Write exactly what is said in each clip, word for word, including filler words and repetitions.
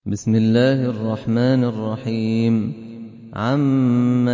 بسم الله الرحمن الرحيم عم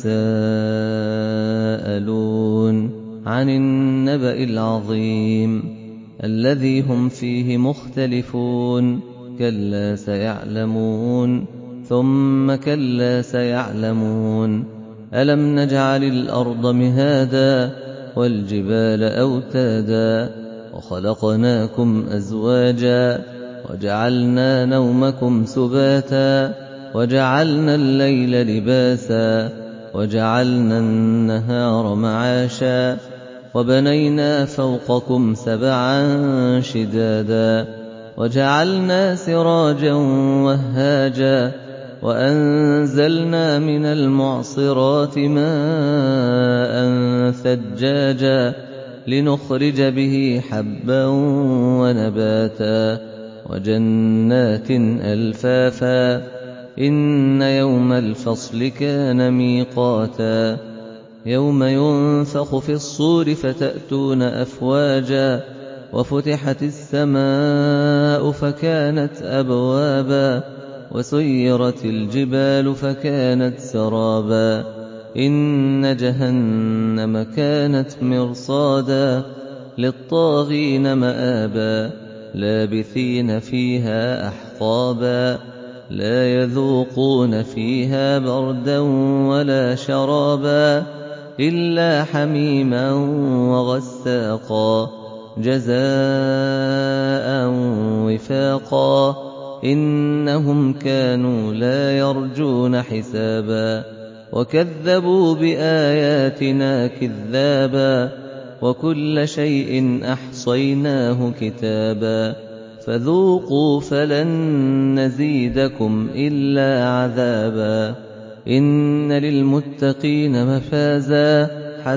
يتساءلون عن النبأ العظيم الذي هم فيه مختلفون كلا سيعلمون ثم كلا سيعلمون ألم نجعل الأرض مهادا والجبال أوتادا وخلقناكم أزواجا وجعلنا نومكم سباتا وجعلنا الليل لباسا وجعلنا النهار معاشا وبنينا فوقكم سبعا شدادا وجعلنا سراجا وهاجا وأنزلنا من المعصرات ماء ثجاجا لنخرج به حبا ونباتا وجنات ألفافا إن يوم الفصل كان ميقاتا يوم ينفخ في الصور فتأتون أفواجا وفتحت السماء فكانت أبوابا وسيرت الجبال فكانت سرابا إن جهنم كانت مرصادا للطاغين مآبا لابثين فيها أحقابا لا يذوقون فيها بردا ولا شرابا إلا حميما وغساقا جزاء وفاقا إنهم كانوا لا يرجون حسابا وكذبوا بآياتنا كذابا وكل شيء أحصيناه كتابا فذوقوا فلن نزيدكم إلا عذابا إن للمتقين مفازا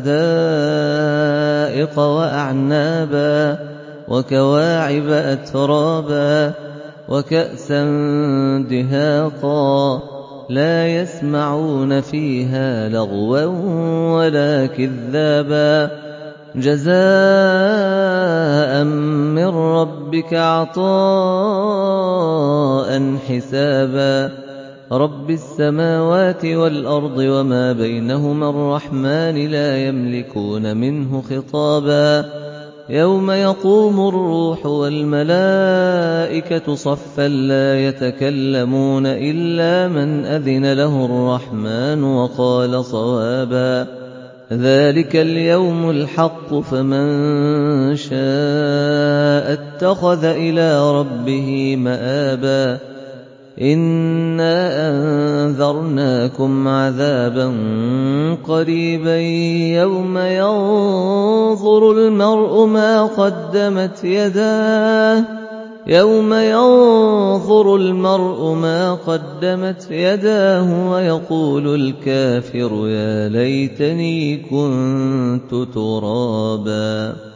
حدائق وأعنابا وكواعب أترابا وكأسا دهاقا لا يسمعون فيها لغوا ولا كذابا جزاء من ربك عطاء حسابا رب السماوات والأرض وما بينهما الرحمن لا يملكون منه خطابا يوم يقوم الروح والملائكة صفا لا يتكلمون إلا من أذن له الرحمن وقال صوابا ذلك اليوم الحق فمن شاء اتخذ إلى ربه مآبا إنا أنذرناكم عذابا قريبا يوم ينظر المرء ما قدمت يداه يوم ينظر المرء ما قدمت يداه ويقول الكافر يا ليتني كنت ترابا.